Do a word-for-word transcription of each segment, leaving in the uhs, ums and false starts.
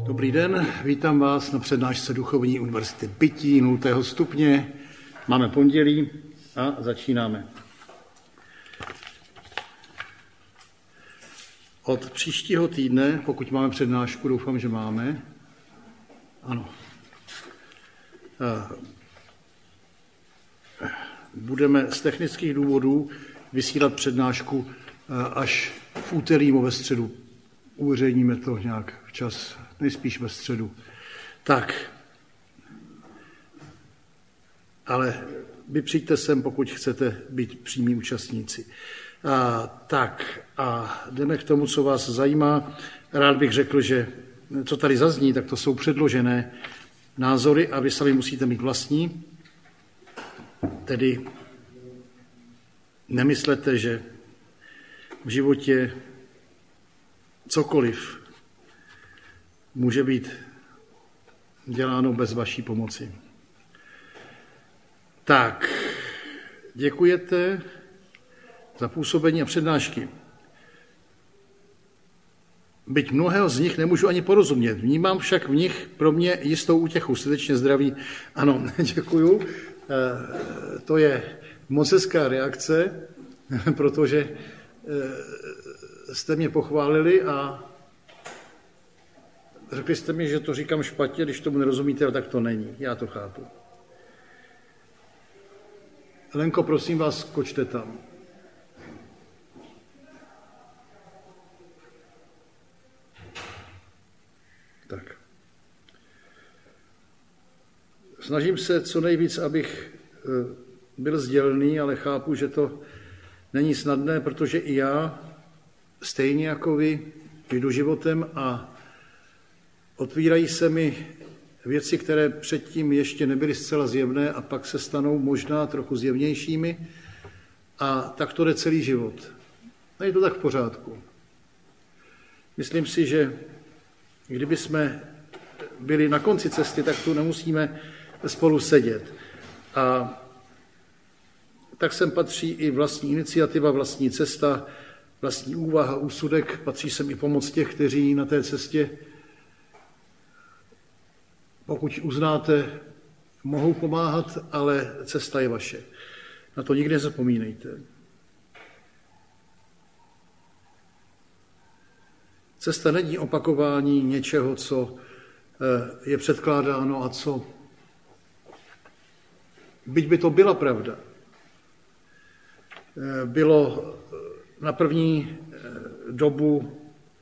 Dobrý den, vítám vás na přednášce Duchovní univerzity bytí nultého stupně. Máme pondělí a začínáme. Od příštího týdne, pokud máme přednášku, doufám, že máme, ano, budeme z technických důvodů vysílat přednášku až v úterý nebo ve středu. Uveřejníme to nějak včas, nejspíš ve středu. Tak, ale vy přijďte sem, pokud chcete být přímí účastníci. A, tak a jdeme k tomu, co vás zajímá. Rád bych řekl, že co tady zazní, tak to jsou předložené názory a vy sami musíte mít vlastní. Tedy nemyslete, že v životě cokoliv může být děláno bez vaší pomoci. Tak, děkujete za působení a přednášky. Byť mnohého z nich nemůžu ani porozumět. Vnímám však v nich pro mě jistou útěchu. Srdečně zdraví. Ano, děkuju. To je moc hezká reakce, protože jste mě pochválili a řekli jste mi, že to říkám špatně, když tomu nerozumíte, ale tak to není. Já to chápu. Lenko, prosím vás, skočte tam. Tak. Snažím se co nejvíc, abych byl sdělný, ale chápu, že to není snadné, protože i já, stejně jako vy, jdu životem a otvírají se mi věci, které předtím ještě nebyly zcela zjevné a pak se stanou možná trochu zjevnějšími a tak to jde celý život. A je to tak v pořádku. Myslím si, že kdyby jsme byli na konci cesty, tak tu nemusíme spolu sedět. A tak sem patří i vlastní iniciativa, vlastní cesta, vlastní úvaha, úsudek, patří sem i pomoc těch, kteří na té cestě, pokud uznáte, mohou pomáhat, ale cesta je vaše. Na to nikdy nezapomínejte. Cesta není opakování něčeho, co je předkládáno a co, byť by to byla pravda, bylo na první dobu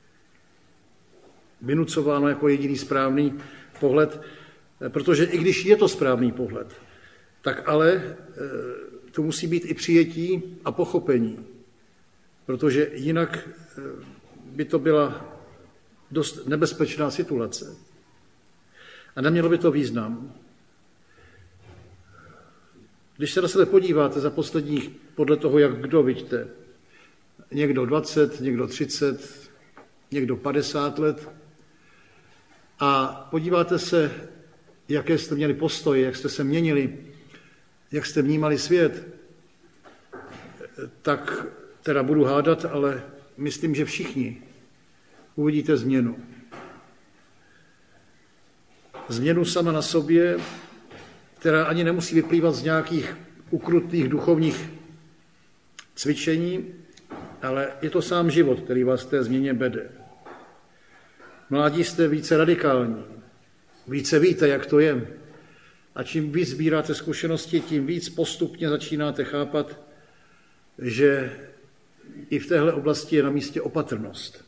vynucováno jako jediný správný pohled, protože i když je to správný pohled, tak ale to musí být i přijetí a pochopení, protože jinak by to byla dost nebezpečná situace. A nemělo by to význam. Když se na sebe podíváte za posledních, podle toho, jak kdo vidíte, někdo dvacet, někdo třicet, někdo padesát let, a podíváte se, jaké jste měli postoje, jak jste se měnili, jak jste vnímali svět, tak teda budu hádat, ale myslím, že všichni uvidíte změnu. Změnu sama na sobě, která ani nemusí vyplývat z nějakých ukrutných duchovních cvičení, ale je to sám život, který vás v té změně vede. Mládí jste více radikální, více víte, jak to je. A čím víc sbíráte zkušenosti, tím víc postupně začínáte chápat, že i v téhle oblasti je na místě opatrnost.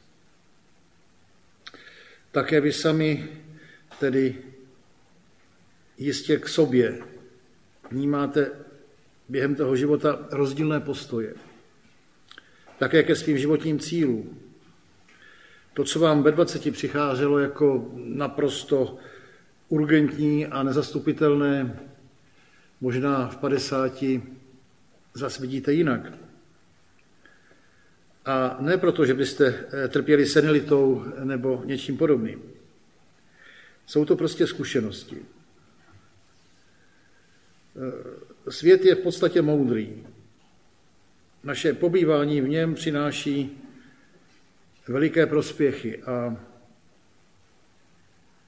Také vy sami tedy jistě k sobě vnímáte během toho života rozdílné postoje. Také ke svým životním cílům. To, co vám ve dvaceti přicházelo jako naprosto urgentní a nezastupitelné, možná v padesáti zase vidíte jinak. A ne proto, že byste trpěli senilitou nebo něčím podobným. Jsou to prostě zkušenosti. Svět je v podstatě moudrý. Naše pobývání v něm přináší veliké prospěchy a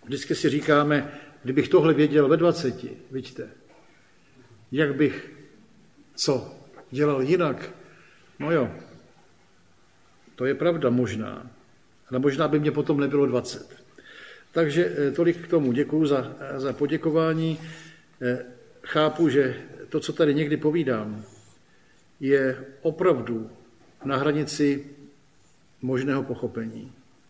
Vždycky si říkáme, kdybych tohle věděl ve dvaceti, vidíte, jak bych co dělal jinak. No jo, to je pravda možná, ale možná by mě potom nebylo dvacet. Takže tolik k tomu. Děkuju za, za poděkování. Chápu, že to, co tady někdy povídám, je opravdu na hranici možného pochopení.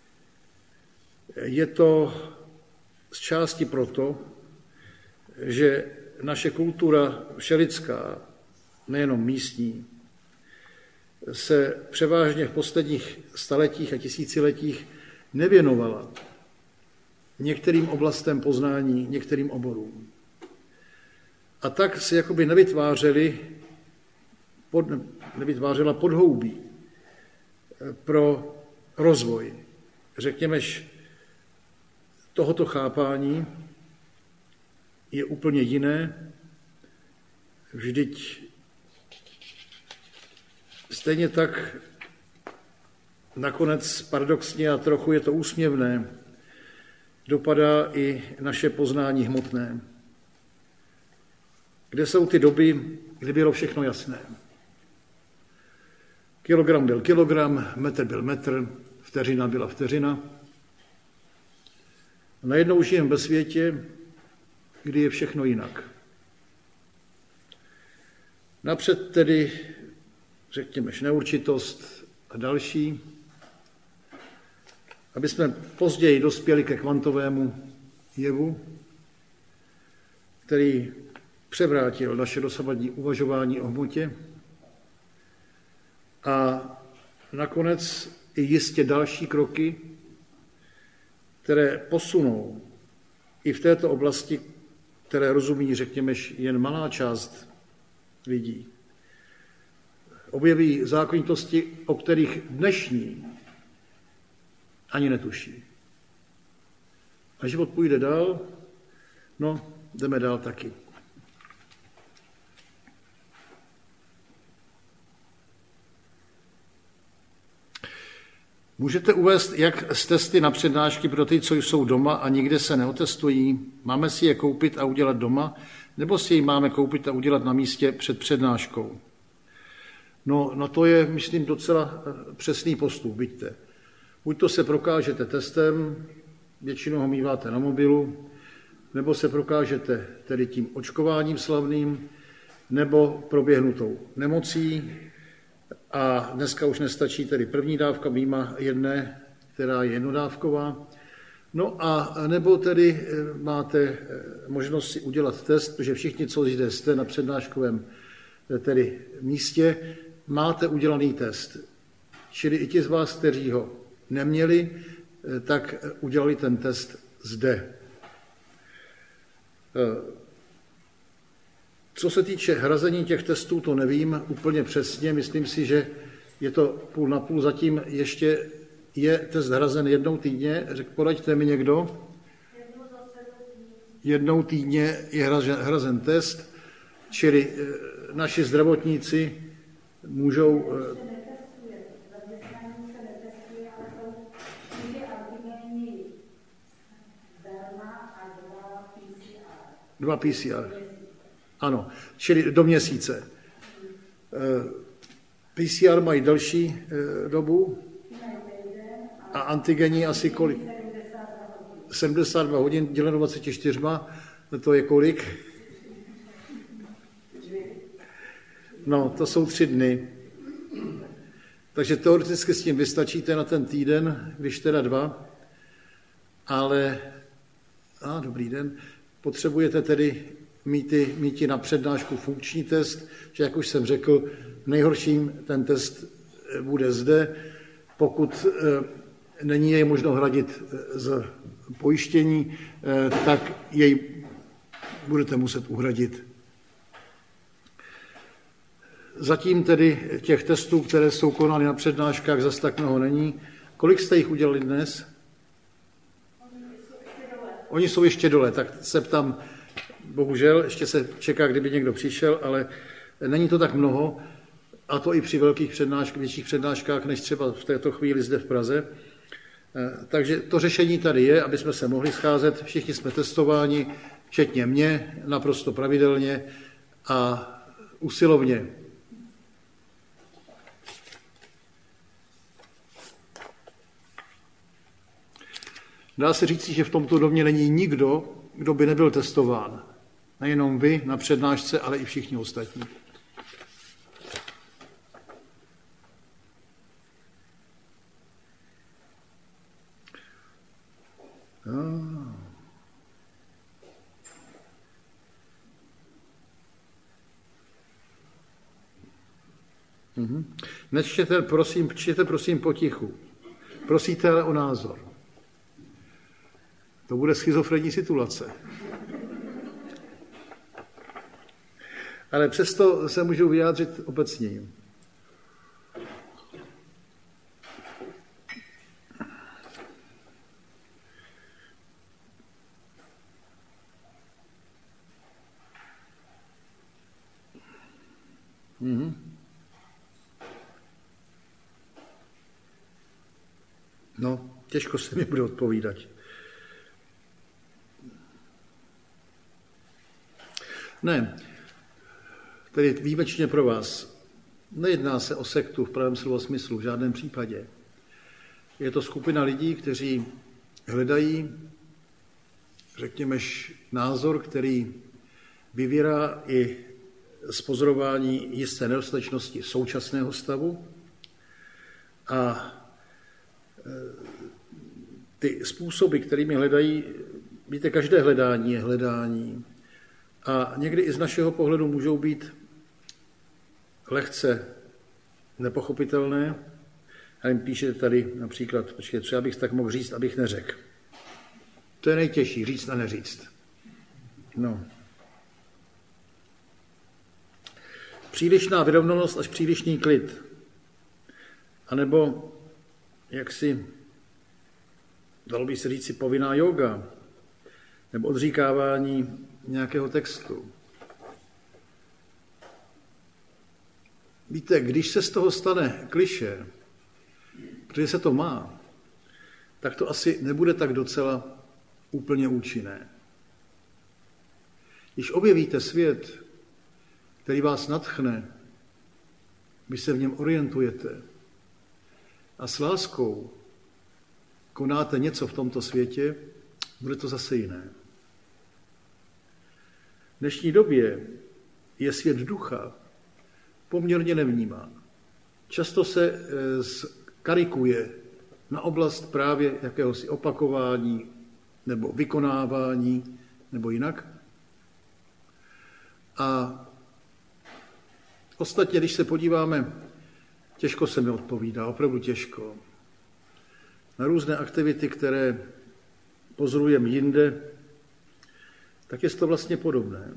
Je to z části proto, že naše kultura všelidská, nejenom místní, se převážně v posledních staletích a tisíciletích nevěnovala některým oblastem poznání, některým oborům. A tak se jakoby nevytvářely, pod, nevytvářela podhoubí pro rozvoj, řekněmeš, tohoto chápání je úplně jiné. Vždyť stejně tak nakonec paradoxně a trochu je to úsměvné, dopadá i naše poznání hmotné. Kde jsou ty doby, kdy bylo všechno jasné? Kilogram byl kilogram, metr byl metr, vteřina byla vteřina. A najednou žijeme ve světě, kdy je všechno jinak. Napřed tedy, řekněme, neurčitost a další, aby jsme později dospěli ke kvantovému jevu, který převrátil naše dosavadní uvažování o hmotě a nakonec i jistě další kroky, které posunou i v této oblasti, které rozumí, řekněme, jen malá část lidí. Objeví zákonitosti, o kterých dnešní ani netuší. A život půjde dál, no, jdeme dál taky. Můžete uvést, jak z testy na přednášky pro ty, co jsou doma a nikde se neotestují? Máme si je koupit a udělat doma, nebo si je máme koupit a udělat na místě před přednáškou? No, no to je, myslím, docela přesný postup, vidíte. Buď to se prokážete testem, většinou ho míváte na mobilu, nebo se prokážete tedy tím očkováním slavným, nebo proběhnutou nemocí. A dneska už nestačí tedy první dávka mimo jedné, která je jednodávková. No a nebo tedy máte možnost si udělat test, protože všichni, co zde jste na přednáškovém tedy místě, máte udělaný test. Čili i ti z vás, kteří ho neměli, tak udělali ten test zde. Co se týče hrazení těch testů, to nevím úplně přesně. Myslím si, že je to půl na půl. Zatím ještě je test hrazen jednou týdně. Řek, poraďte mi někdo. Jednou týdně je hrazen, hrazen test, čili naši zdravotníci můžou... Dva P C R. Ano, čili do měsíce. P C R mají delší dobu a antigenní asi kolik? sedmdesát dva hodin děleno dvacet čtyři, to je kolik? No, to jsou tři dny. Takže teoreticky s tím vystačíte na ten týden, když teda dva, ale, a dobrý den, potřebujete tedy mít, mít na přednášku funkční test, že jak už jsem řekl, nejhorším ten test bude zde, pokud není jej možno hradit z pojištění, tak jej budete muset uhradit. Zatím tedy těch testů, které jsou konány na přednáškách, zas tak mnoho není. Kolik jste jich udělali dnes? Oni jsou ještě dole, tak se ptám, bohužel, ještě se čeká, kdyby někdo přišel, ale není to tak mnoho, a to i při velkých přednáškách, větších přednáškách, než třeba v této chvíli zde v Praze. Takže to řešení tady je, aby jsme se mohli scházet, všichni jsme testováni, včetně mě, naprosto pravidelně a usilovně. Dá se říct, že v tomto domě není nikdo, kdo by nebyl testován. Nejenom vy na přednášce, ale i všichni ostatní. Ah. Mhm. Nečtěte, prosím, čtěte prosím potichu. Prosíte ale o názor. To bude schizofrenní situace. Ale přesto se můžu vyjádřit obecně. Mhm. No, těžko se mi bude odpovídat. Ne, tedy výjimečně pro vás. Nejedná se o sektu v pravém slova smyslu, v žádném případě. Je to skupina lidí, kteří hledají, řekněme, názor, který vyvírá i z pozorování jisté nedostatečnosti současného stavu a ty způsoby, kterými hledají, víte, každé hledání je hledání a někdy i z našeho pohledu můžou být lehce nepochopitelné. A jim píšete tady například, počkej, co já bych tak mohl říct, abych neřekl. To je nejtěžší, říct a neříct. No. Přílišná vyrovnanost až přílišný klid. A nebo jaksi, dalo by se říct si povinná jóga, nebo odříkávání nějakého textu. Víte, když se z toho stane klišé, protože se to má, tak to asi nebude tak docela úplně účinné. Když objevíte svět, který vás nadchne, vy se v něm orientujete a s láskou konáte něco v tomto světě, bude to zase jiné. V dnešní době je svět ducha poměrně nevnímán. Často se karikuje na oblast právě jakéhosi opakování nebo vykonávání nebo jinak. A ostatně, když se podíváme, těžko se mi odpovídá, opravdu těžko, na různé aktivity, které pozorujeme jinde, tak je to vlastně podobné.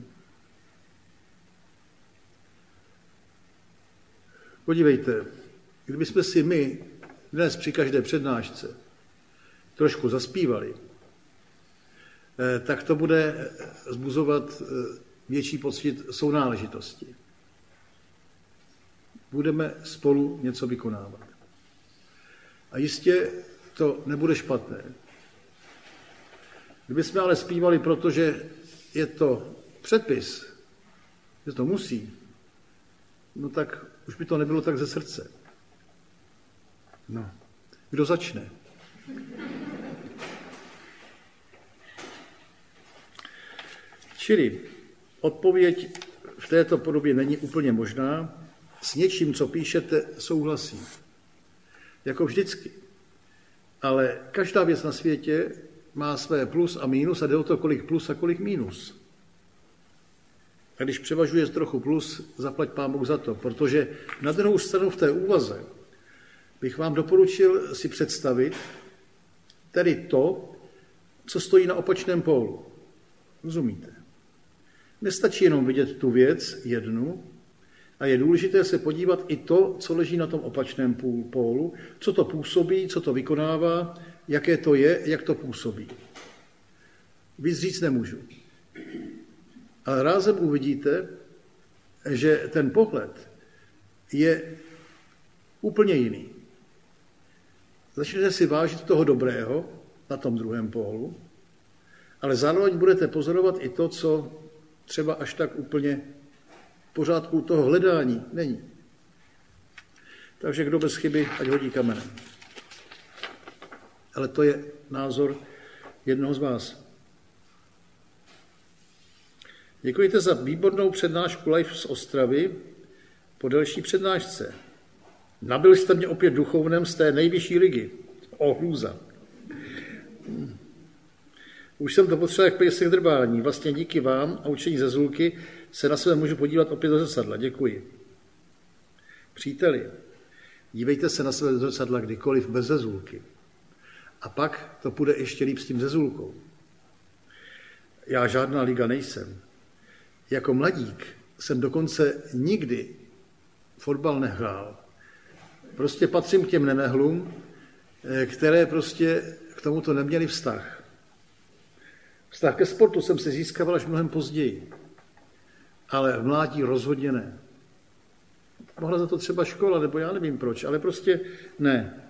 Podívejte, kdybychom si my dnes při každé přednášce trošku zaspívali, tak to bude vzbuzovat větší pocit sounáležitosti. Budeme spolu něco vykonávat. A jistě to nebude špatné. Kdybychom ale zpívali, protože je to předpis, že to musí, no tak už by to nebylo tak ze srdce. No, kdo začne? Čili odpověď v této podobě není úplně možná. S něčím, co píšete, souhlasím. Jako vždycky. Ale každá věc na světě má své plus a mínus a jde o to, kolik plus a kolik mínus. A když převažuje trochu plus, zaplať Pán Bůh za to, protože na druhou stranu v té úvaze bych vám doporučil si představit tedy to, co stojí na opačném pólu. Rozumíte? Nestačí jenom vidět tu věc jednu a je důležité se podívat i to, co leží na tom opačném pólu, co to působí, co to vykonává, jaké to je, jak to působí. Víc říct nemůžu. Ale rázem uvidíte, že ten pohled je úplně jiný. začnete si vážit toho dobrého na tom druhém pólu, ale zároveň budete pozorovat i to, co třeba až tak úplně v pořádku toho hledání není. Takže kdo bez chyby, ať hodí kamenem. Ale to je názor jednoho z vás. Děkujete za výbornou přednášku live z Ostravy po delší přednášce. Nabil jste mě opět duchovnem z té nejvyšší ligy. O, hlůza. Už jsem to potřeboval jak pejsek drbání. Vlastně díky vám a učení ze Zulky se na sebe můžu podívat opět do zrcadla. Děkuji. Příteli, dívejte se na sebe do zrcadla kdykoliv bez zezulky. A pak to půjde ještě líp s tím zezulkou. Já žádná liga nejsem. Jako mladík jsem dokonce nikdy fotbal nehrál. Prostě patřím k těm nenehlům, které prostě k tomuto neměli vztah. Vztah ke sportu jsem si získával až mnohem později. Ale v mládí rozhodně ne. Mohla za to třeba škola, nebo já nevím proč, ale prostě ne.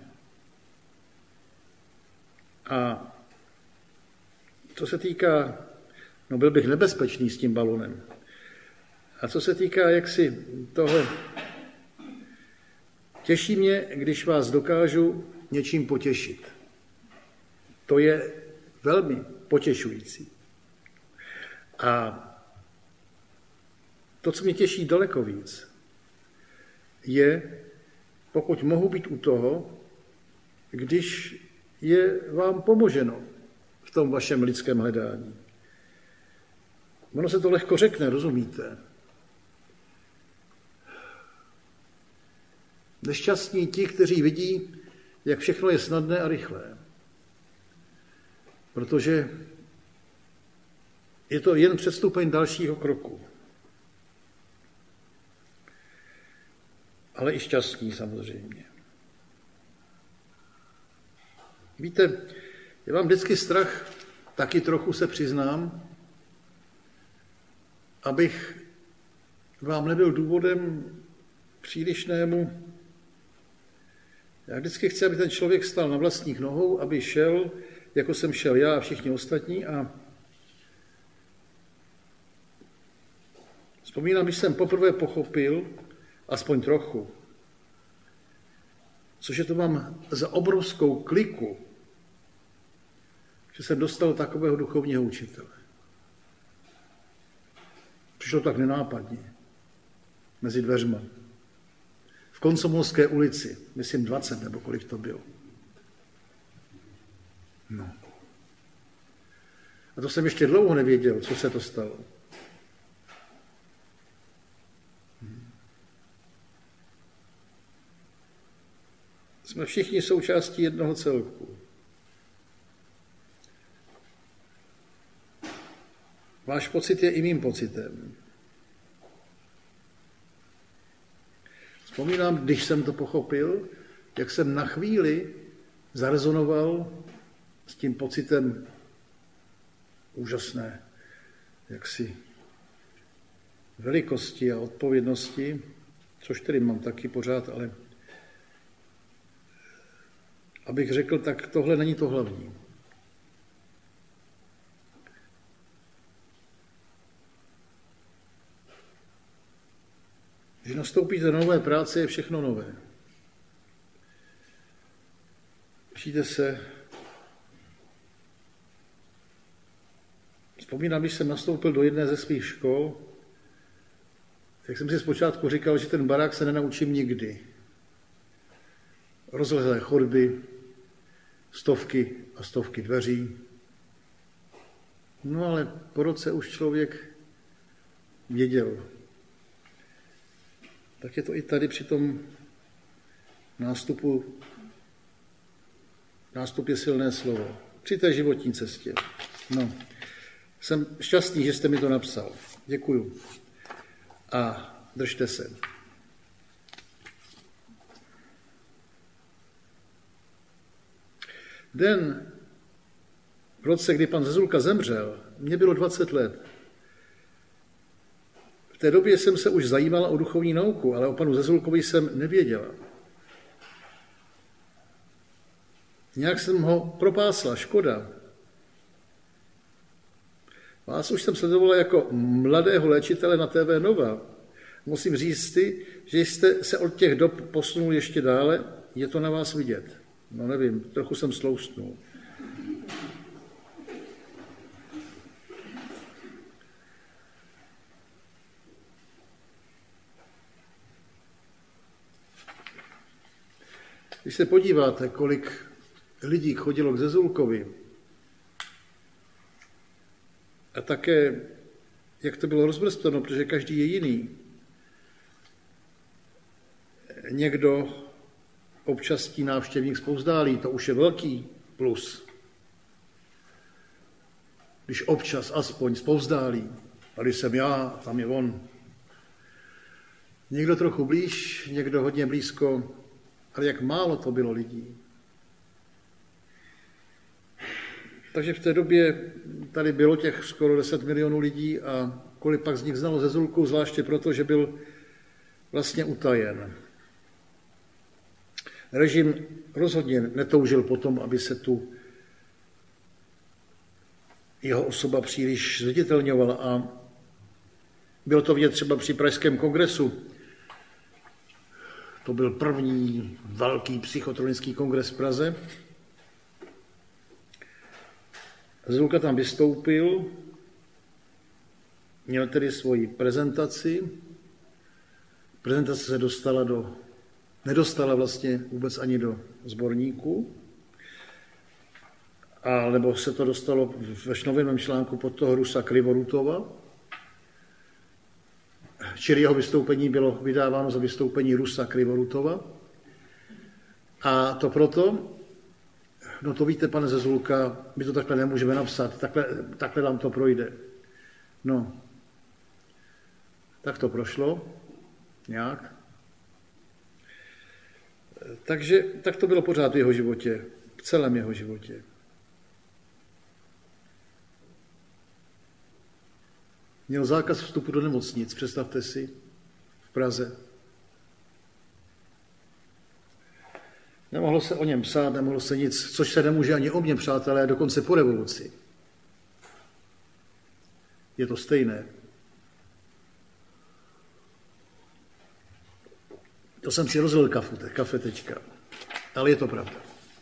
A co se týká, no byl bych nebezpečný s tím balonem. A co se týká jaksi toho, těší mě, když vás dokážu něčím potěšit. To je velmi potěšující. A to, co mě těší daleko víc, je, pokud mohu být u toho, když je vám pomoženo v tom vašem lidském hledání. Ono se to lehko řekne, rozumíte? Nešťastní ti, kteří vidí, jak všechno je snadné a rychlé. Protože je to jen předstupeň dalšího kroku. Ale i šťastní samozřejmě. Víte, já mám vždycky strach, taky trochu se přiznám, abych vám nebyl důvodem přílišnému. Já vždycky chci, aby ten člověk stál na vlastních nohou, aby šel, jako jsem šel já a všichni ostatní. A vzpomínám, když jsem poprvé pochopil, aspoň trochu, cože to mám za obrovskou kliku, že jsem dostal takového duchovního učitele. Přišlo tak nenápadně, mezi dveřma. V Komsomolské ulici, myslím dvacet nebo kolik to bylo. No. A to jsem ještě dlouho nevěděl, co se to stalo. Jsme všichni součástí jednoho celku. Váš pocit je i mým pocitem. Vzpomínám, když jsem to pochopil, jak jsem na chvíli zarezonoval s tím pocitem úžasné jaksi velikosti a odpovědnosti, což tedy mám taky pořád, ale abych řekl, tak tohle není to hlavní. Když nastoupíte do nové práce, je všechno nové. Učíte se. Vzpomínám, když jsem nastoupil do jedné ze svých škol, jak jsem si zpočátku říkal, že ten barák se nenaučím nikdy. Rozlehlé chodby, stovky a stovky dveří. No ale po roce už člověk věděl. Tak je to i tady při tom nástupu. Nástup je silné slovo. Při té životní cestě. No, jsem šťastný, že jste mi to napsal. Děkuju. A držte se. Den v roce, kdy pan Zezulka zemřel, mě bylo dvacet let. V té době jsem se už zajímala o duchovní nauku, ale o panu Zezulkovi jsem nevěděla. Nějak jsem ho propásla, škoda. Vás už jsem sledovala jako mladého léčitele na T V Nova. Musím říct si, že jste se od těch dob posunul ještě dále, je to na vás vidět. No nevím, trochu jsem sloustnul. Když se podíváte, kolik lidí chodilo k Zezulkovi a také, jak to bylo rozvrstveno, protože každý je jiný. Někdo občasný návštěvník zpovzdálí, to už je velký plus. Když občas aspoň zpovzdálí, a když jsem já, tam je on. Někdo trochu blíž, někdo hodně blízko, ale jak málo to bylo lidí. Takže v té době tady bylo těch skoro deset milionů lidí a kolik pak z nich znalo Zezulku, zvláště proto, že byl vlastně utajen. Režim rozhodně netoužil potom, aby se tu jeho osoba příliš zviditelňovala a bylo to vidět třeba při Pražském kongresu. To byl první velký psychotronický kongres v Praze. Zezulka tam vystoupil, měl tedy svoji prezentaci. Prezentace se dostala do, nedostala vlastně vůbec ani do sborníku, alebo se to dostalo ve novinovém článku pod toho Rusa Krivorutova, čili jeho vystoupení bylo vydáváno za vystoupení Rusa Krivorutova. A to proto, no to víte, pane Zezulka, my to takhle nemůžeme napsat, takhle, takhle nám to projde. No, tak to prošlo nějak. Takže tak to bylo pořád v jeho životě, v celém jeho životě. Měl zákaz vstupu do nemocnic, představte si, v Praze. Nemohlo se o něm psát, nemohlo se nic, což se nemůže ani o mně, přátelé, dokonce po revoluci. Je to stejné. To jsem si rozlil kafu, kafe teďka, ale je to pravda.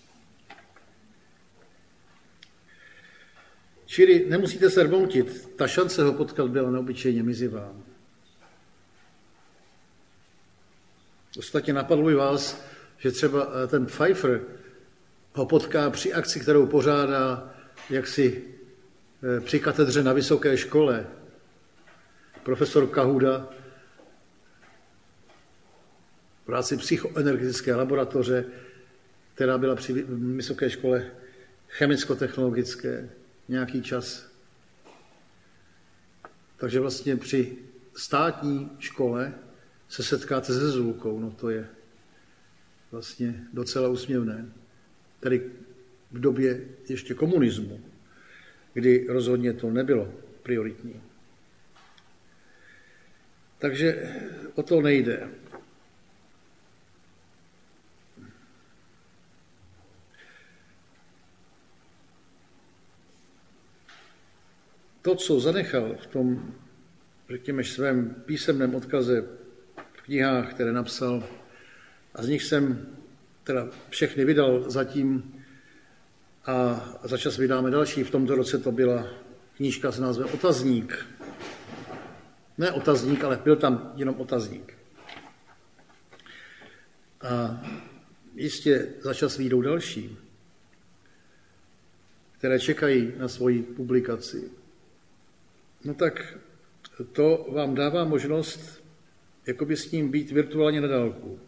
Čili nemusíte se rmoutit, ta šance ho potkat byla neobyčejně mizivá. Ostatně napadlo i vás, že třeba ten Pfeiffer ho potká při akci, kterou pořádá jaksi při katedře na vysoké škole. Profesor Kahuda v rámci psychoenergetické laboratoře, která byla při vysoké škole chemicko-technologické nějaký čas. Takže vlastně při státní škole se setkáte se Zezulkou, no to je vlastně docela úsměvné. Tedy v době ještě komunismu, kdy rozhodně to nebylo prioritní. Takže o to nejde. To, co zanechal v tom, řekněme, svém písemném odkaze v knihách, které napsal, a z nich jsem teda všechny vydal zatím a za čas vydáme další. V tomto roce to byla knížka s názvem Otazník. Ne otazník, ale byl tam jenom otazník. A jistě za čas vyjdou další, které čekají na svoji publikaci. No tak to vám dává možnost jakoby s ním být virtuálně na dálku.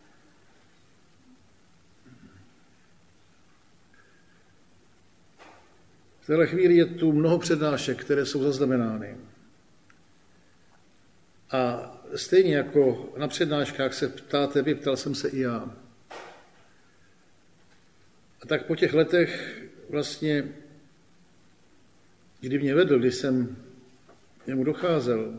V téhle chvíli je tu mnoho přednášek, které jsou zaznamenány. A stejně jako na přednáškách se ptáte vy, ptal jsem se i já. A tak po těch letech vlastně, kdy mě vedl, když jsem němu docházel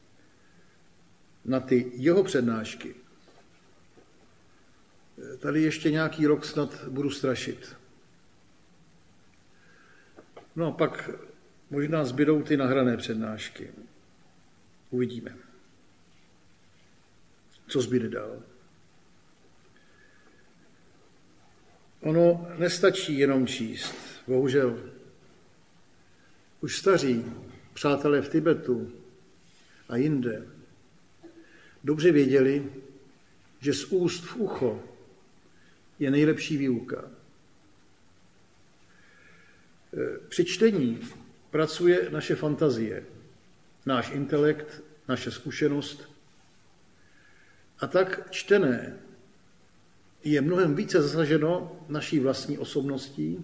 na ty jeho přednášky, tady ještě nějaký rok snad budu strašit. No a pak možná zbydou ty nahrané přednášky. Uvidíme, co zbyde dál. Ono nestačí jenom číst. Bohužel už staří přátelé v Tibetu a jinde dobře věděli, že z úst v ucho je nejlepší výuka. Při čtení pracuje naše fantazie, náš intelekt, naše zkušenost. A tak čtené je mnohem více zasaženo naší vlastní osobností,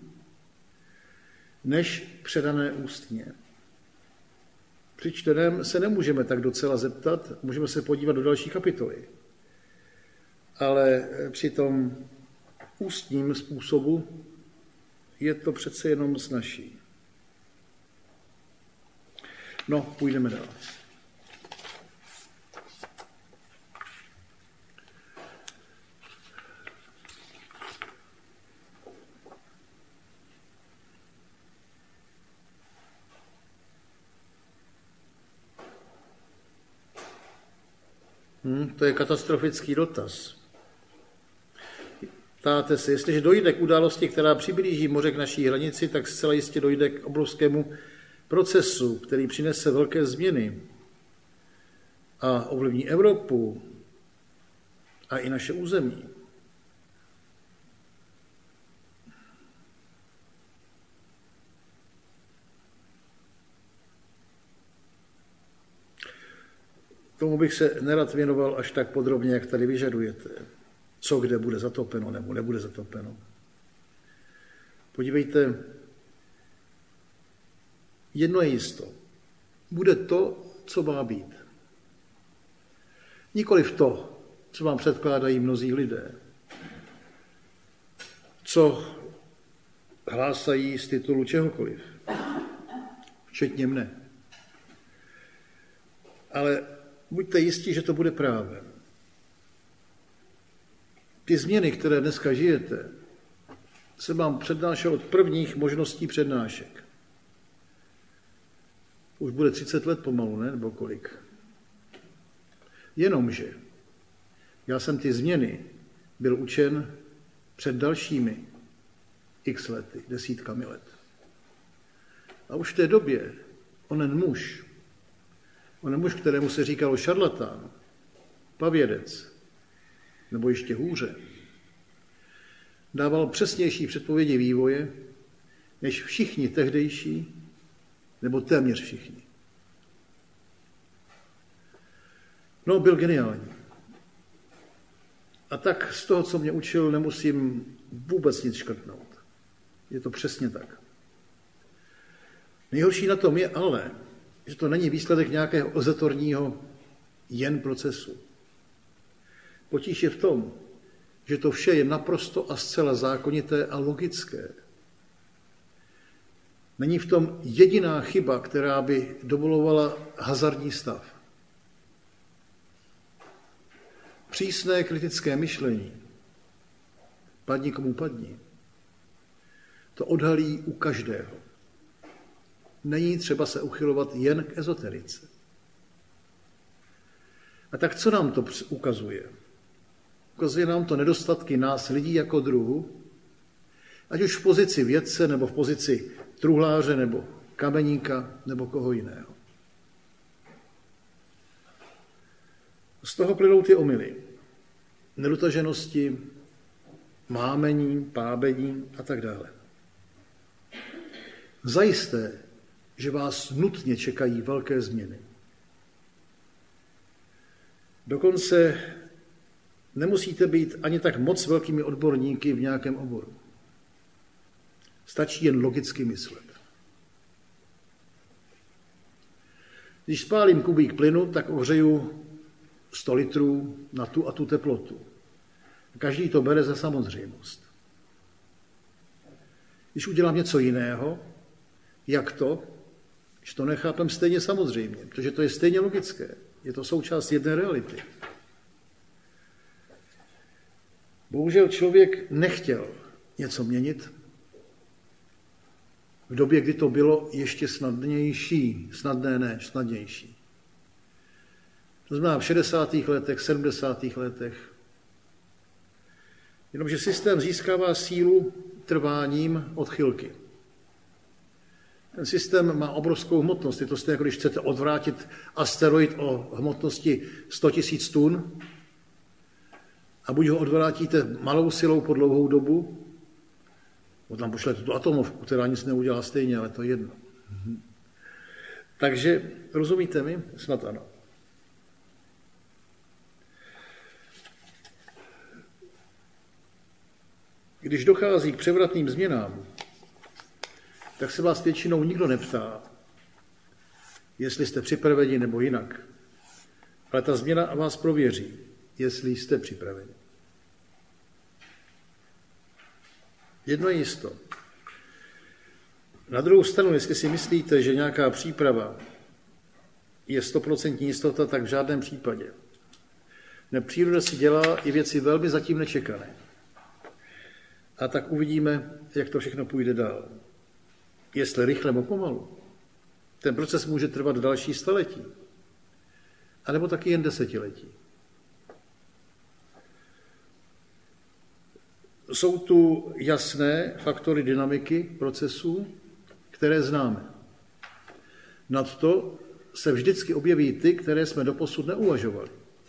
než předané ústně. Při čteném se nemůžeme tak docela zeptat, můžeme se podívat do další kapitoly. Ale při tom ústním způsobu je to přece jenom snazší. No, půjdeme dál. Hmm, to je katastrofický dotaz. Ptáte se, jestliže dojde k události, která přiblíží moře k naší hranici, tak zcela jistě dojde k obrovskému procesu, který přinese velké změny a ovlivní Evropu a i naše území. Tomu bych se nerad věnoval až tak podrobně, jak tady vyžadujete. Co kde bude zatopeno nebo nebude zatopeno. Podívejte, jedno je jisto. Bude to, co má být. Nikoliv to, co vám předkládají mnozí lidé. Co hlásají z titulu čehokoliv. Včetně mne. Ale buďte jistí, že to bude právem. Ty změny, které dneska žijete, se vám přednášel od prvních možností přednášek. Už bude třicet let pomalu, ne? Nebo kolik? Jenomže já jsem ty změny byl učen před dalšími x lety, desítkami let. A už v té době onen muž, onen muž, kterému se říkalo šarlatán, pavědec, nebo ještě hůře, dával přesnější předpovědi vývoje, než všichni tehdejší, nebo téměř všichni. No, byl geniální. A tak z toho, co mě učil, nemusím vůbec nic škrtnout. Je to přesně tak. Nejhorší na tom je ale, že to není výsledek nějakého ozatorního jen procesu. Potíž je v tom, že to vše je naprosto a zcela zákonité a logické. Není v tom jediná chyba, která by dovolovala hazardní stav. Přísné kritické myšlení, padni komu padni, to odhalí u každého. Není třeba se uchylovat jen k ezoterice. A tak co nám to ukazuje? Ukazuje nám to nedostatky nás, lidí jako druhu, ať už v pozici vědce, nebo v pozici truhláře, nebo kameníka, nebo koho jiného. Z toho plynou ty omyly. Nedotaženosti, mámení, pábení a tak dále. Zajisté, že vás nutně čekají velké změny. Dokonce nemusíte být ani tak moc velkými odborníky v nějakém oboru. Stačí jen logicky myslet. Když spálím kubík plynu, tak ohřeju sto litrů na tu a tu teplotu. Každý to bere za samozřejmost. Když udělám něco jiného, jak to, když to nechápem stejně samozřejmě, protože to je stejně logické. Je to součást jedné reality. Bohužel člověk nechtěl něco měnit v době, kdy to bylo ještě snadnější, snadné ne, snadnější. To znamená v šedesátých letech, sedmdesátých letech. Jenomže systém získává sílu trváním odchylky. Ten systém má obrovskou hmotnost. Je to stejné, jako když chcete odvrátit asteroid o hmotnosti sto tisíc tun a buď ho odvrátíte malou silou po dlouhou dobu, nebo tam pošlete tu atomovku, která nic neudělá stejně, ale to je jedno. Mhm. Takže rozumíte mi? Snad ano. Když dochází k převratným změnám, tak se vás většinou nikdo neptá, jestli jste připraveni nebo jinak. Ale ta změna vás prověří, jestli jste připraveni. Jedno je jisto. Na druhou stranu, jestli si myslíte, že nějaká příprava je stoprocentní jistota, tak v žádném případě. Příroda si dělá i věci velmi zatím nečekané. A tak uvidíme, jak to všechno půjde dál. Jestli rychle nebo pomalu. Ten proces může trvat další staletí. A nebo taky jen desetiletí. Jsou tu jasné faktory dynamiky procesů, které známe. Nad to se vždycky objeví ty, které jsme doposud neuvažovali.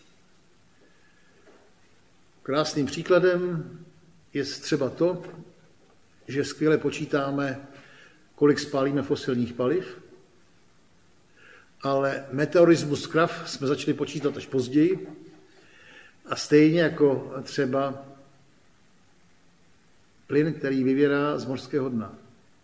Krásným příkladem je třeba to, že skvěle počítáme, kolik spálíme fosilních paliv, ale meteorismus krav jsme začali počítat až později a stejně jako třeba plyn, který vyvěrá z mořského dna.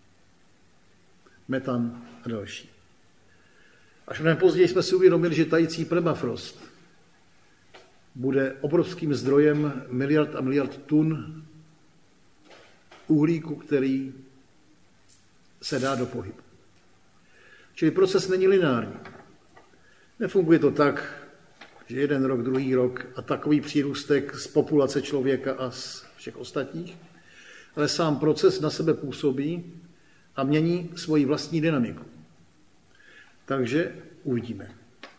Metan a další. Až mnohem později jsme si uvědomili, že tající permafrost bude obrovským zdrojem miliard a miliard tun uhlíku, který se dá do pohybu. Čili proces není lineární. Nefunguje to tak, že jeden rok, druhý rok a takový přírůstek z populace člověka a z všech ostatních, ale sám proces na sebe působí a mění svoji vlastní dynamiku. Takže uvidíme.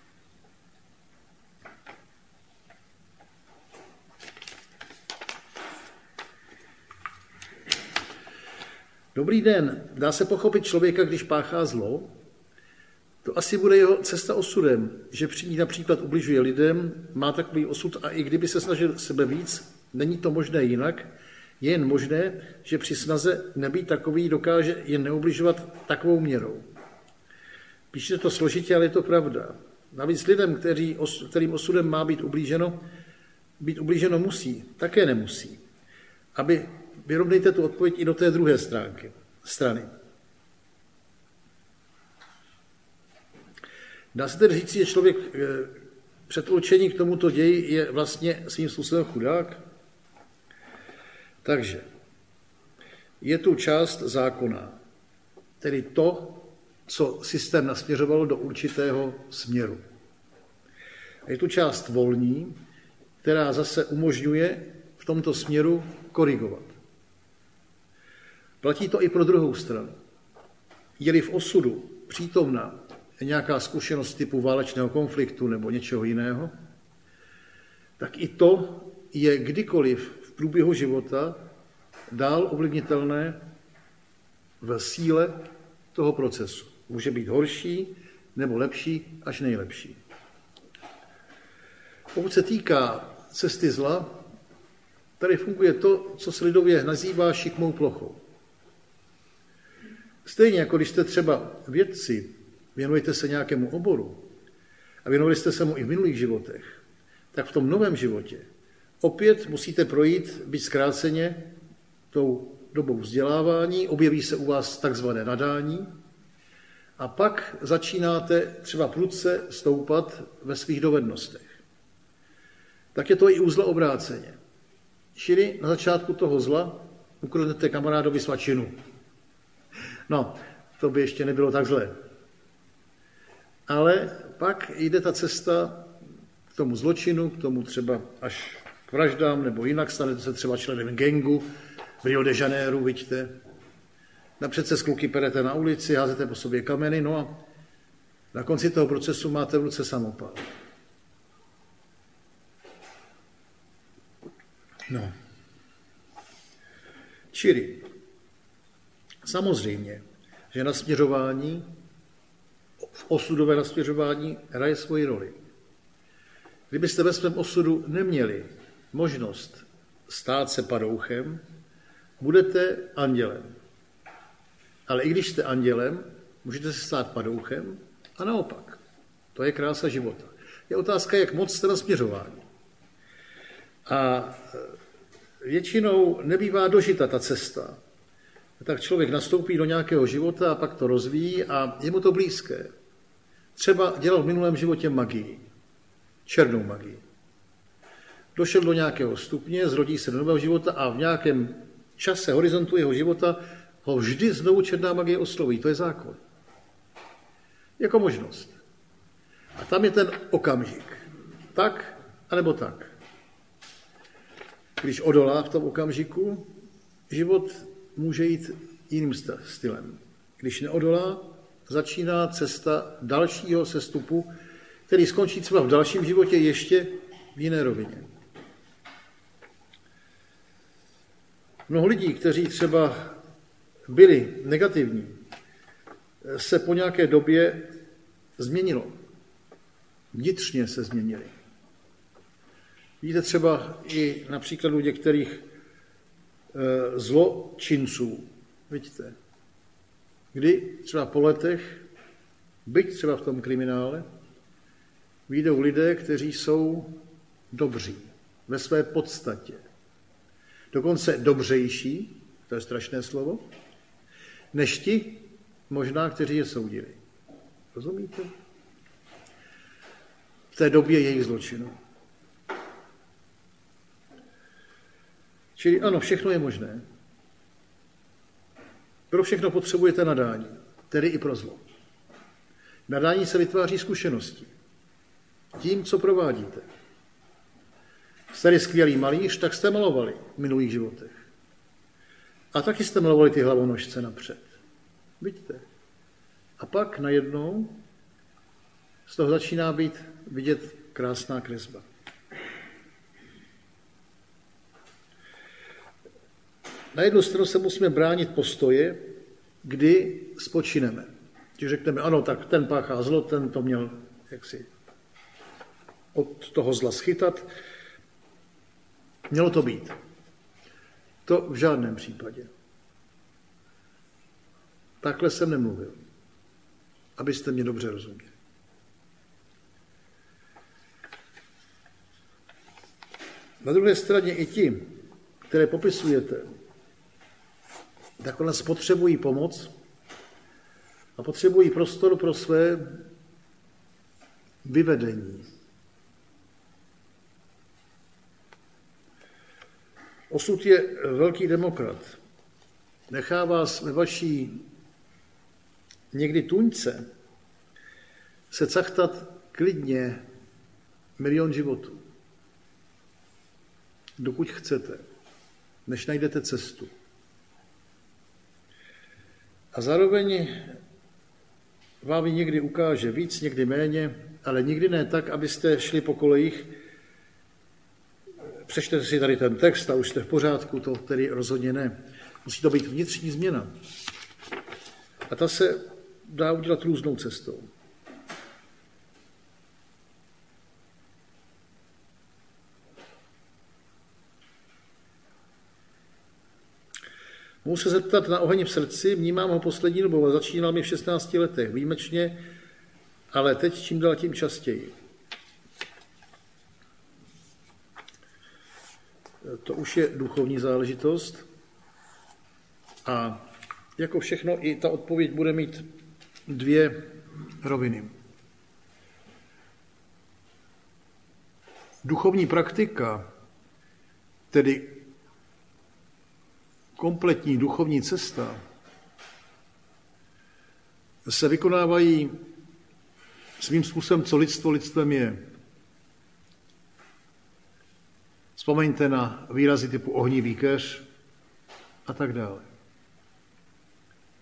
Dobrý den. Dá se pochopit člověka, když páchá zlo? To asi bude jeho cesta osudem, že při ní například ubližuje lidem, má takový osud a i kdyby se snažil sebe víc, není to možné jinak, je jen možné, že při snaze nebýt takový dokáže jen neubližovat takovou měrou. Píšete to složitě, ale je to pravda. Navíc lidem, kteří, kterým osudem má být ublíženo, být ublíženo musí, také nemusí. Aby vyrovnejte tu odpověď i do té druhé stránky, strany. Dá se tedy říct, že člověk předurčení k tomuto ději je vlastně svým způsobem chudák? Takže je tu část zákona, tedy to, co systém nasměřovalo do určitého směru. A je tu část volní, která zase umožňuje v tomto směru korigovat. Platí to i pro druhou stranu. Je-li v osudu přítomna nějaká zkušenost typu válečného konfliktu nebo něčeho jiného, tak i to je kdykoliv v průběhu života dál ovlivnitelné v síle toho procesu. Může být horší nebo lepší až nejlepší. Pokud se týká cesty zla, tady funguje to, co se lidově nazývá šikmou plochou. Stejně jako když jste třeba vědci, věnujete se nějakému oboru a věnovali jste se mu i v minulých životech, tak v tom novém životě opět musíte projít, být zkráceně, tou dobou vzdělávání, objeví se u vás takzvané nadání a pak začínáte třeba prudce stoupat ve svých dovednostech. Tak je to i u zla obráceně. Čili na začátku toho zla ukradnete kamarádovi svačinu. No, to by ještě nebylo tak zlé. Ale pak jde ta cesta k tomu zločinu, k tomu třeba až k vraždám, nebo jinak stanete se třeba členem gangu v Rio de Janeiro, vidíte. Napřed se s kluky perete na ulici, házete po sobě kameny, no a na konci toho procesu máte v ruce samopal. No. Čili samozřejmě, že nasměřování, v osudové nasměřování hraje svoji roli. Kdybyste ve svém osudu neměli možnost stát se padouchem, budete andělem. Ale i když jste andělem, můžete se stát padouchem a naopak. To je krása života. Je otázka, jak moc jste nasměřování. A většinou nebývá dožita ta cesta. Tak člověk nastoupí do nějakého života a pak to rozvíjí a je mu to blízké. Třeba dělal v minulém životě magii, černou magii. Došel do nějakého stupně, zrodí se do nového života a v nějakém čase, horizontu jeho života ho vždy znovu černá magie osloví. To je zákon. Jako možnost. A tam je ten okamžik. Tak, anebo tak. Když odolá v tom okamžiku, život může jít jiným stylem. Když neodolá, začíná cesta dalšího sestupu, který skončí třeba v dalším životě ještě v jiné rovině. Mnoho lidí, kteří třeba byli negativní, se po nějaké době změnilo. Vnitřně se změnili. Vidíte třeba i na příkladu některých e, zločinců, vidíte, kdy třeba po letech, byť třeba v tom kriminále, vyjdou lidé, kteří jsou dobří ve své podstatě. Dokonce dobřejší, to je strašné slovo, než ti možná, kteří je soudili. Rozumíte? V té době jejich zločinu. Čili ano, všechno je možné. Pro všechno potřebujete nadání, tedy i pro zlo. Nadání se vytváří zkušeností. Tím, co provádíte. Jste skvělý malíř, tak jste malovali v minulých životech. A taky jste malovali ty hlavonožce napřed. Vidíte. A pak najednou z toho začíná být vidět krásná kresba. Na jednu stranu se musíme bránit postoje, kdy spočineme. Když řekneme, ano, tak ten páchá zlo, ten to měl jaksi od toho zla schytat. Mělo to být. To v žádném případě. Takhle jsem nemluvil. Abyste mě dobře rozuměli. Na druhé straně i ti, které popisujete, takhle potřebují pomoc a potřebují prostor pro své vyvedení. Osud je velký demokrat. Nechá vás ve vaší někdy tuňce se cachtat klidně milion životů. Dokud chcete, než najdete cestu. A zároveň vám ji někdy ukáže víc, někdy méně, ale nikdy ne tak, abyste šli po kolejích. Přečtete si tady ten text a už jste v pořádku, to tedy rozhodně ne. Musí to být vnitřní změna. A ta se dá udělat různou cestou. Mohu se zeptat na oheň v srdci, vnímám ho poslední dobou a začínal mi v šestnácti letech, výjimečně, ale teď čím dál tím častěji. To už je duchovní záležitost a jako všechno i ta odpověď bude mít dvě roviny. Duchovní praktika, tedy kompletní duchovní cesta, se vykonávají svým způsobem, co lidstvo lidstvem je. Vzpomeňte na výrazy typu ohnivý keř a tak dále.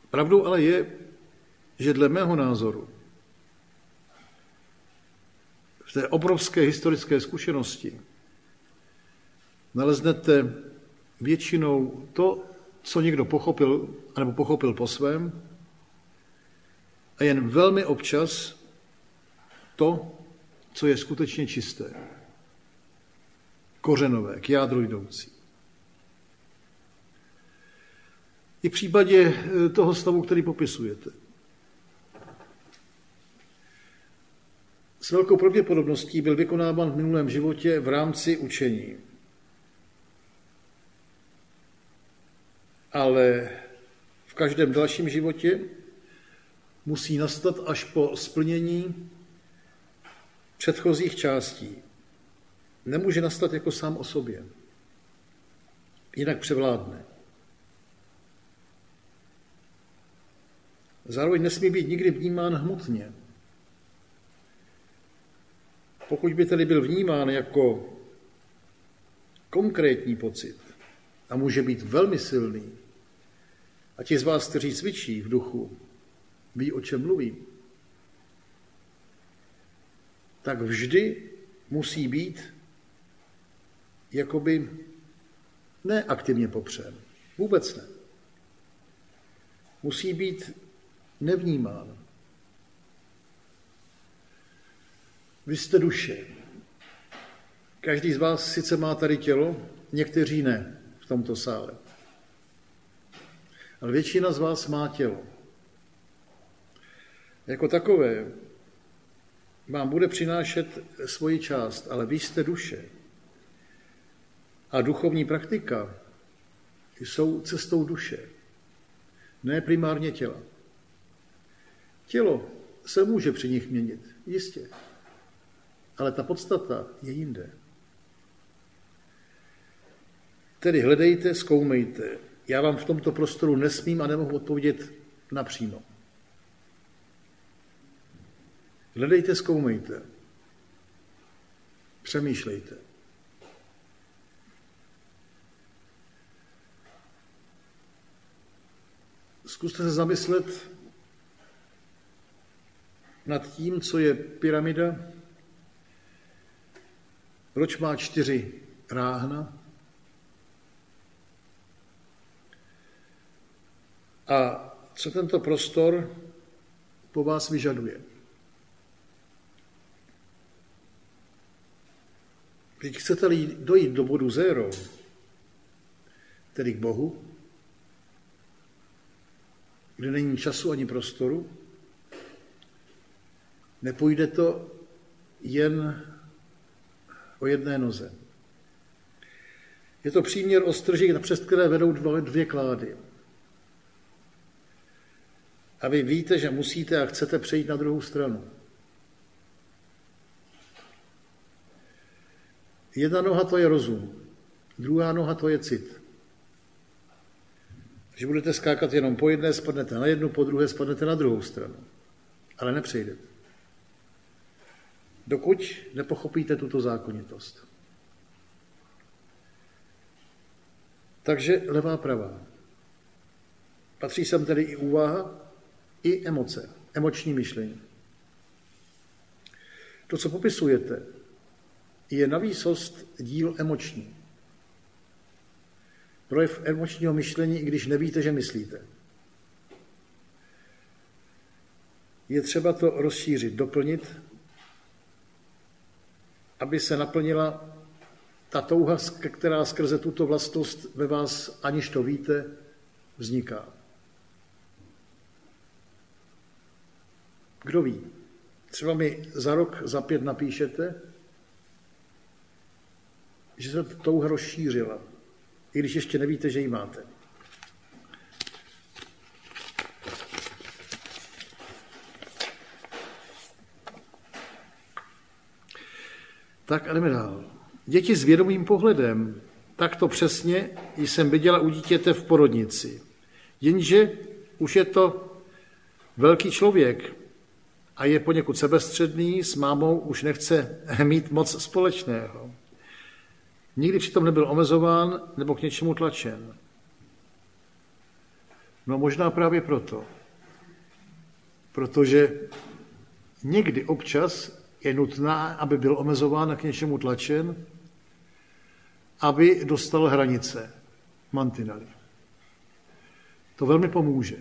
Pravdou ale je, že dle mého názoru v té obrovské historické zkušenosti naleznete většinou to, co někdo pochopil, anebo pochopil po svém, a jen velmi občas to, co je skutečně čisté, kořenové, k jádru jdoucí. I v případě toho stavu, který popisujete. S velkou pravděpodobností byl vykonáván v minulém životě v rámci učení. Ale v každém dalším životě musí nastat až po splnění předchozích částí. Nemůže nastat jako sám o sobě. Jinak převládne. Zároveň nesmí být nikdy vnímán hmotně. Pokud by tedy byl vnímán jako konkrétní pocit, a může být velmi silný, a ti z vás, kteří cvičí v duchu, ví, o čem mluvím, tak vždy musí být jakoby neaktivně popřen. Vůbec ne. Musí být nevnímán. Vy jste duše. Každý z vás sice má tady tělo, někteří ne v tomto sále. Ale většina z vás má tělo. Jako takové vám bude přinášet svoji část, ale vy jste duše. A duchovní praktika jsou cestou duše, ne primárně těla. Tělo se může při nich měnit, jistě, ale ta podstata je jinde. Tedy hledejte, zkoumejte. Já vám v tomto prostoru nesmím a nemohu odpovědět napřímo. Hledejte, zkoumejte. Přemýšlejte. Zkuste se zamyslet nad tím, co je pyramida, proč má čtyři ráhna a co tento prostor po vás vyžaduje. Když chcete-li dojít do bodu zéro, tedy k Bohu, kde není času ani prostoru, nepůjde to jen o jedné noze. Je to příměr ostrží, přes které vedou dvě klády. A vy víte, že musíte a chcete přejít na druhou stranu. Jedna noha to je rozum, druhá noha to je cit. Když budete skákat jenom po jedné, spadnete na jednu, po druhé spadnete na druhou stranu. Ale nepřejdete. Dokud nepochopíte tuto zákonitost. Takže levá, pravá. Patří sem tedy i úvaha, i emoce, emoční myšlení. To, co popisujete, je navýsost díl emoční. Projev emočního myšlení, i když nevíte, že myslíte. Je třeba to rozšířit, doplnit, aby se naplnila ta touha, která skrze tuto vlastnost ve vás, aniž to víte, vzniká. Kdo ví? Třeba mi za rok, za pět napíšete, že se ta touha rozšířila, i když ještě nevíte, že ji máte. Tak a jdeme dál. Děti s vědomým pohledem. Takto přesně jsem viděla u dítěte v porodnici. Jenže už je to velký člověk a je poněkud sebestředný, s mámou už nechce mít moc společného. Nikdy přitom nebyl omezován nebo k něčemu tlačen. No možná právě proto. Protože někdy občas je nutná, aby byl omezován a k něčemu tlačen, aby dostal hranice, mantinely. To velmi pomůže.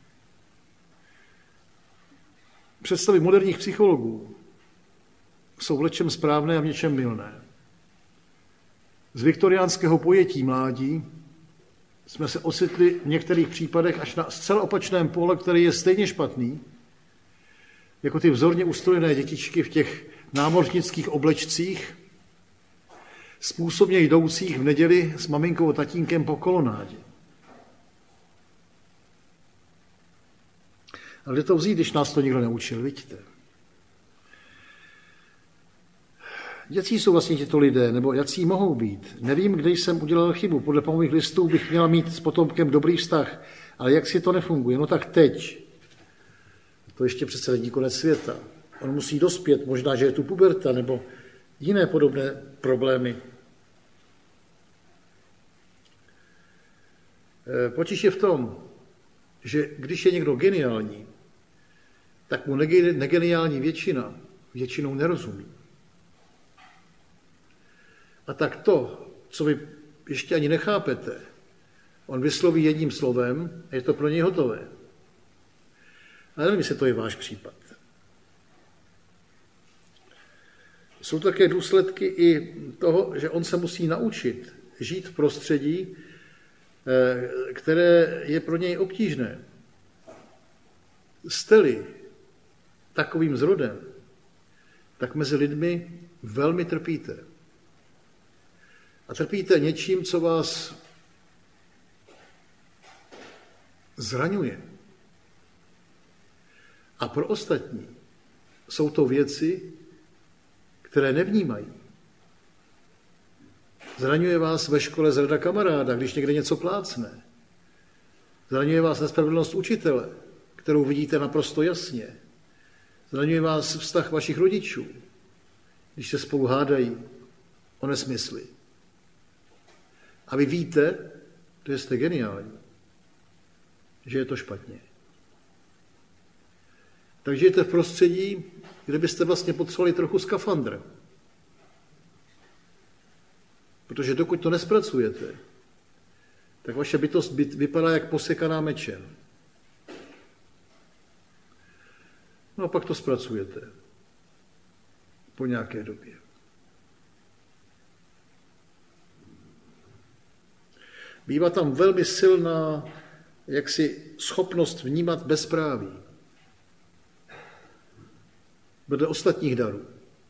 Představy moderních psychologů jsou v něčem správné a v něčem mylné. Z viktoriánského pojetí mládí jsme se ocitli v některých případech až na zcela opačném pole, který je stejně špatný, jako ty vzorně ustrojené dětičky v těch námořnických oblečcích, způsobně jdoucích v neděli s maminkou a tatínkem po kolonádě. A kde to vzít, když nás to nikdo neučil, vidíte? Jací jsou vlastně těto lidé, nebo jací mohou být? Nevím, kde jsem udělal chybu. Podle památných listů bych měla mít s potomkem dobrý vztah, ale jak si to nefunguje? No tak teď. To ještě přece není konec světa. On musí dospět, možná, že je tu puberta, nebo jiné podobné problémy. Potíž je v tom, že když je někdo geniální, tak mu negeniální většina většinou nerozumí. A tak to, co vy ještě ani nechápete, on vysloví jedním slovem a je to pro něj hotové. Ale nevím, jestli to je váš případ. Jsou také důsledky i toho, že on se musí naučit žít v prostředí, které je pro něj obtížné. Jste-li takovým zrodem, tak mezi lidmi velmi trpíte. A trpíte něčím, co vás zraňuje. A pro ostatní jsou to věci, které nevnímají. Zraňuje vás ve škole zrada kamaráda, když někde něco plácne. Zraňuje vás nespravedlnost učitele, kterou vidíte naprosto jasně. Zraňuje vás vztah vašich rodičů, když se spolu hádají o nesmysly. A vy víte, že jste geniální, že je to špatně. Takže žijete v prostředí, kde byste vlastně potřebovali trochu skafandr. Protože dokud to nespracujete, tak vaše bytost vypadá jak posekaná mečem. No a pak to zpracujete. Po nějaké době. Bývá tam velmi silná jaksi schopnost vnímat bezpráví. Vedle ostatních darů.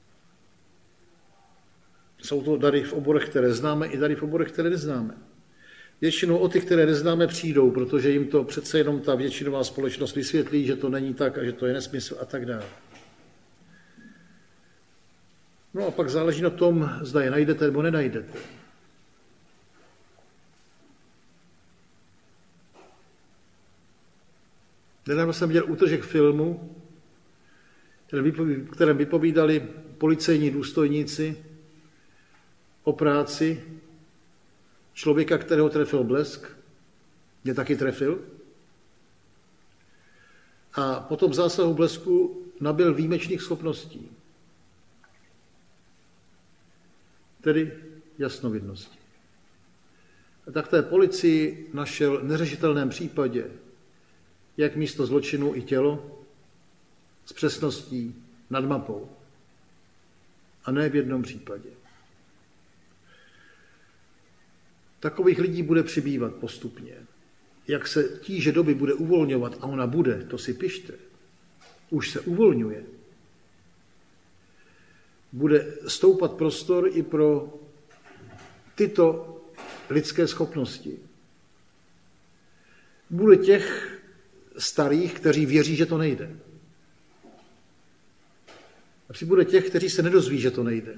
Jsou to dary v oborech, které známe, i dary v oborech, které neznáme. Většinou o ty, které neznáme, přijdou, protože jim to přece jenom ta většinová společnost vysvětlí, že to není tak a že to je nesmysl a tak dále. No a pak záleží na tom, zda je najdete nebo nenajdete. Nedávno jsem viděl útržek filmu, v kterém vypovídali policejní důstojníci o práci člověka, kterého trefil blesk, mě taky trefil, a po tom zásahu blesku nabyl výjimečných schopností, tedy jasnovidnosti. A tak té policii našel v neřešitelném případě jak místo zločinu i tělo s přesností nad mapou. A ne v jednom případě. Takových lidí bude přibývat postupně. Jak se tíže doby bude uvolňovat, a ona bude, to si pište, už se uvolňuje, bude stoupat prostor i pro tyto lidské schopnosti. Bude těch starých, kteří věří, že to nejde. A přibude těch, kteří se nedozví, že to nejde.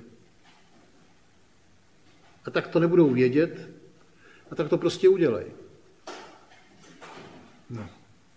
A tak to nebudou vědět, a tak to prostě udělají. No.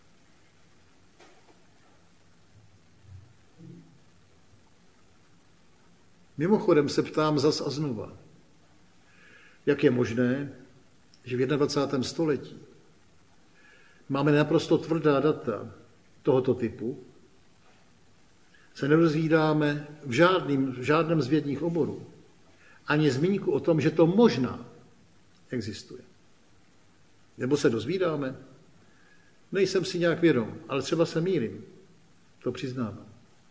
Mimochodem se ptám zas a znova, jak je možné, že v dvacátém prvním století máme naprosto tvrdá data tohoto typu, se nedozvídáme v, žádným, v žádném z vědních oborů ani zmínku o tom, že to možná existuje. Nebo se dozvídáme? Nejsem si nějak vědom, ale třeba se mýlím. To přiznávám.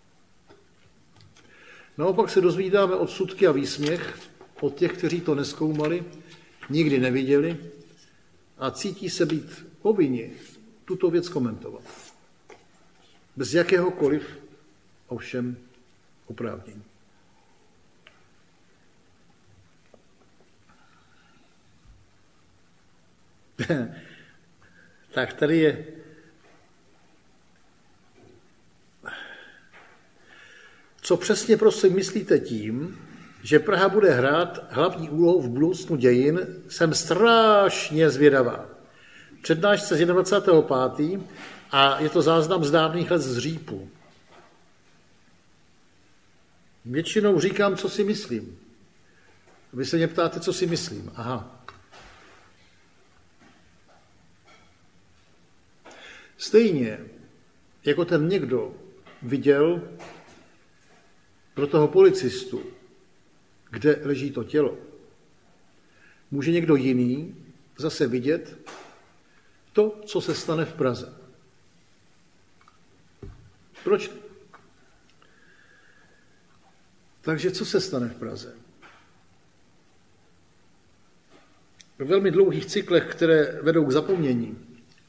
Naopak se dozvídáme odsudky a výsměch od těch, kteří to nezkoumali, nikdy neviděli a cítí se být povinni tuto věc komentovat. Bez jakéhokoliv ovšem oprávnění. Tak tady je co přesně prosím myslíte tím, že Praha bude hrát hlavní úlohu v budoucnu dějin, jsem strašně zvědavá. Přednášce z dvacátého pátého a je to záznam z dávných let z Řípu. Většinou říkám, co si myslím. Vy se mě ptáte, co si myslím. Aha. Stejně, jako ten někdo viděl pro toho policistu, kde leží to tělo, může někdo jiný zase vidět to, co se stane v Praze. Proč? Takže co se stane v Praze? V velmi dlouhých cyklech, které vedou k zapomnění,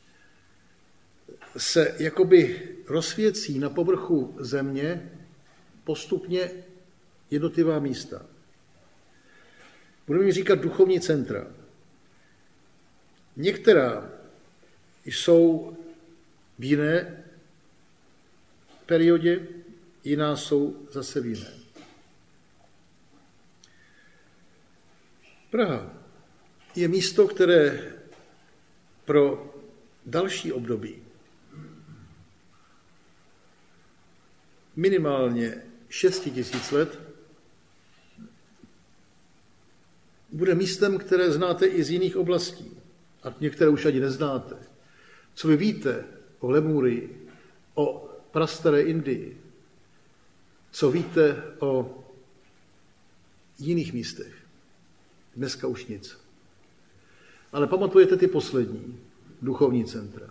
se jakoby rozsvěcí na povrchu země postupně jednotlivá místa. Budeme jim říkat duchovní centra. Některá jsou v jiné periodě, jiná jsou zase v jiné. Praha je místo, které pro další období minimálně šest tisíc let bude místem, které znáte i z jiných oblastí. A některé už ani neznáte. Co vy víte o Lemúrii, o prastaré Indii? Co víte o jiných místech? Dneska už nic. Ale pamatujete ty poslední duchovní centra.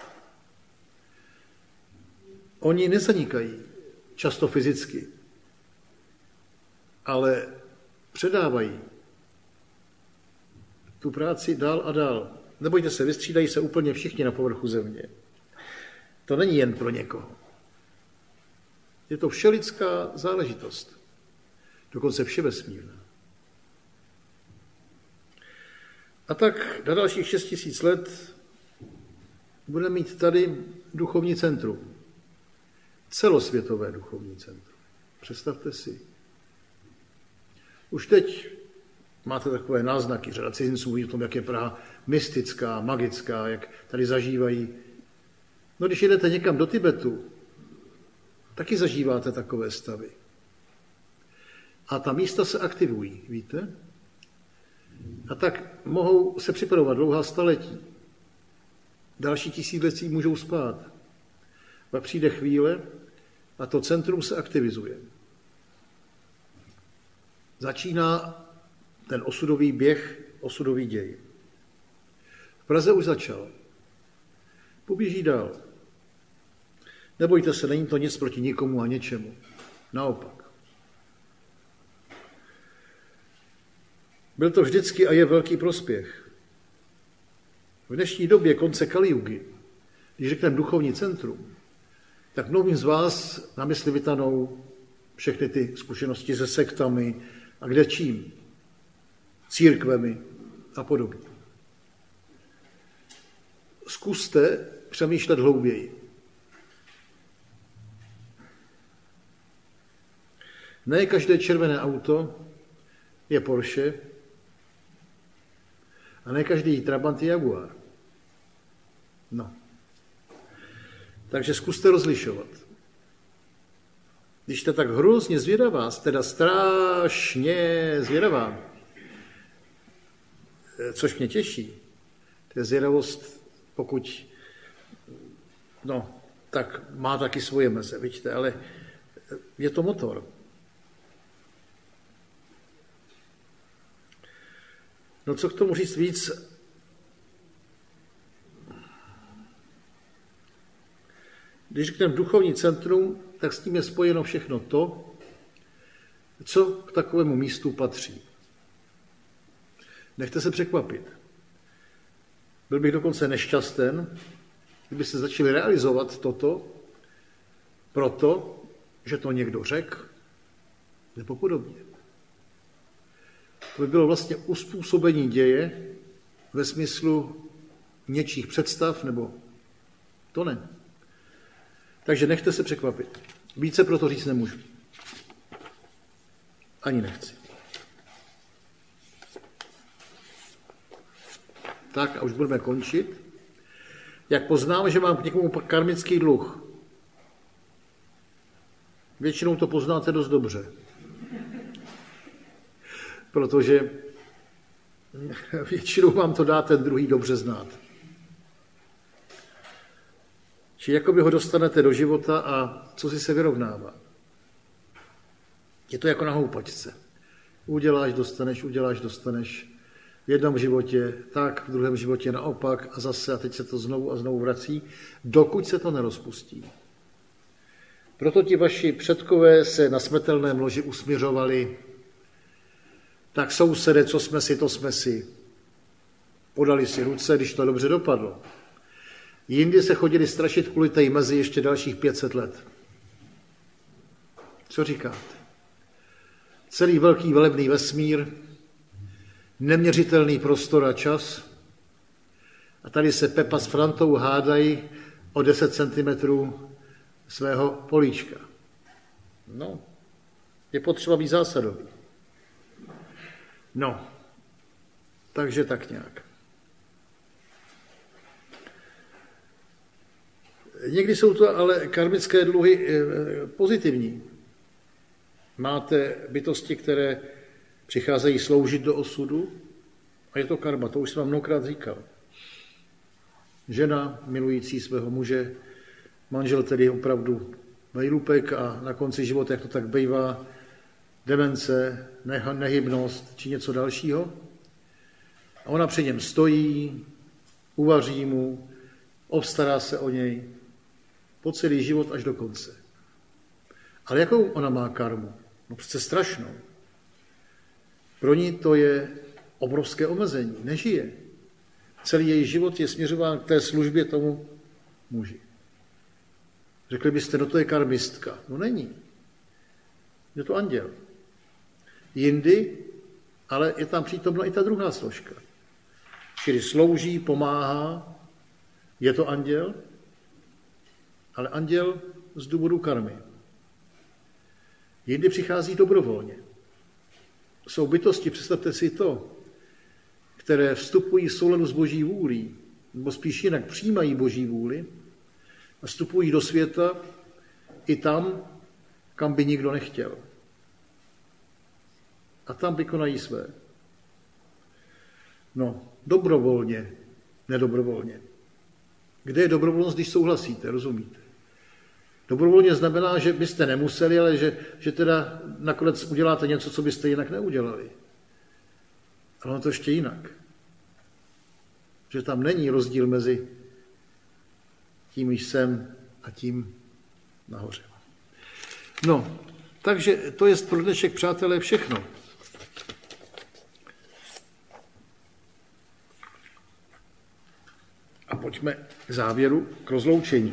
Oni nezanikají často fyzicky, ale předávají tu práci dál a dál. Nebojte se, vystřídají se úplně všichni na povrchu země. To není jen pro někoho. Je to všelidská záležitost. Dokonce vševesmírná. A tak na dalších šest tisíc let budeme mít tady duchovní centrum. Celosvětové duchovní centrum. Představte si. Už teď máte takové náznaky, řada cizinců ví o tom, jak je Praha mystická, magická, jak tady zažívají. No když jedete někam do Tibetu, taky zažíváte takové stavy. A ta místa se aktivují, víte? A tak mohou se připravovat dlouhá staletí. Další tisíciletí můžou spát. Pak přijde chvíle a to centrum se aktivizuje. Začíná ten osudový běh, osudový děj. V Praze už začal. Poběží dál. Nebojte se, není to nic proti nikomu a něčemu. Naopak. Byl to vždycky a je velký prospěch. V dnešní době konce Kalijugy, když řekneme duchovní centrum, tak mnohým z vás na mysli vytanou všechny ty zkušenosti se sektami a kde čím, církvemi a podobně. Zkuste přemýšlet hlouběji. Ne každé červené auto je Porsche a ne každý Trabant je Jaguar. No. Takže zkuste rozlišovat. Když jste tak hrozně zvědavá, jste teda strašně zvědavá, což mě těší, to je zvědavost, pokud no, tak má taky svoje meze, vidíte, ale je to motor. No co k tomu říct víc? Když řekneme duchovní centrum, tak s tím je spojeno všechno to, co k takovému místu patří. Nechte se překvapit. Byl bych dokonce nešťasten, kdybyste začali realizovat toto, proto, že to někdo řekl, nebo podobně. To by bylo vlastně uspůsobení děje ve smyslu něčích představ, nebo to ne. Takže nechte se překvapit. Více proto říct nemůžu. Ani nechci. Tak a už budeme končit. Jak poznám, že mám k někomu karmický dluh? Většinou to poznáte dost dobře. Protože většinou vám to dá ten druhý dobře znát. Či jakoby ho dostanete do života a co si se vyrovnává. Je to jako na houpačce. Uděláš, dostaneš, uděláš, dostaneš. V jednom životě tak, v druhém životě naopak a zase a teď se to znovu a znovu vrací, dokud se to nerozpustí. Proto ti vaši předkové se na smrtelném loži usmiřovali. Tak sousede, co jsme si, to jsme si. Podali si ruce, když to dobře dopadlo. Jindy se chodili strašit kvůli té mezi ještě dalších pět set let. Co říkáte? Celý velký velebný vesmír, neměřitelný prostor a čas a tady se Pepa s Frantou hádají o deset centimetrů svého políčka. No, je potřeba být zásadový. No, takže tak nějak. Někdy jsou to ale karmické dluhy pozitivní. Máte bytosti, které přicházejí sloužit do osudu a je to karma, to už jsem vám mnohokrát říkal. Žena milující svého muže, manžel tedy opravdu vejlupek a na konci života, jak to tak bývá, demence, nehybnost či něco dalšího. A ona při něm stojí, uvaří mu, obstará se o něj po celý život až do konce. Ale jakou ona má karmu? No přece strašnou. Pro ní to je obrovské omezení. Nežije. Celý její život je směřován k té službě tomu muži. Řekli byste, no to je karmistka. No není. Je to anděl. Jindy, ale je tam přítomna i ta druhá složka. Čili slouží, pomáhá, je to anděl, ale anděl z důvodu karmy. Jindy přichází dobrovolně. Jsou bytosti, představte si to, které vstupují v souladu s Boží vůlí, nebo spíš jinak přijímají Boží vůli a vstupují do světa i tam, kam by nikdo nechtěl. A tam vykonají své. No, dobrovolně, nedobrovolně. Kde je dobrovolnost, když souhlasíte, rozumíte? Dobrovolně znamená, že byste nemuseli, ale že, že teda nakonec uděláte něco, co byste jinak neudělali. Ale ono to ještě jinak. Že tam není rozdíl mezi tím jsem a tím nahoře. No, takže to je pro dnešek, přátelé, všechno. A pojďme k závěru, k rozloučení.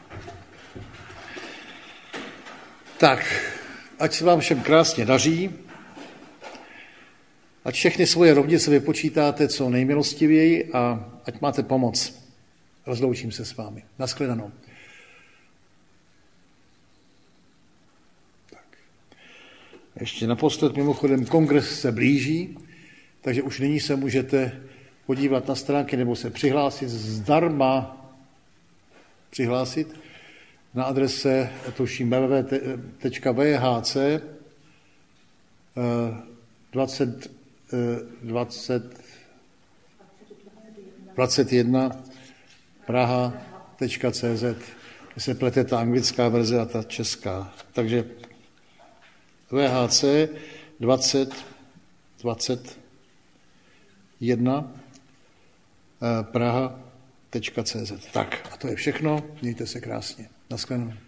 Tak, ať se vám všem krásně daří, ať všechny svoje rovnice vypočítáte co nejmilostivěji a ať máte pomoc. Rozloučím se s vámi. Naschledanou. Tak. Ještě naposled, mimochodem, kongres se blíží, takže už nyní se můžete podívat na stránky nebo se přihlásit zdarma přihlásit na adrese, tuším, w w w tečka v h c dvacet dvacet dvacet jedna Praha tečka cé zet, se plete ta anglická verze a ta česká. Takže V H C dvacet dvacet jedna Praha tečka cé zet. Tak a to je všechno. Mějte se krásně. Naschledanou.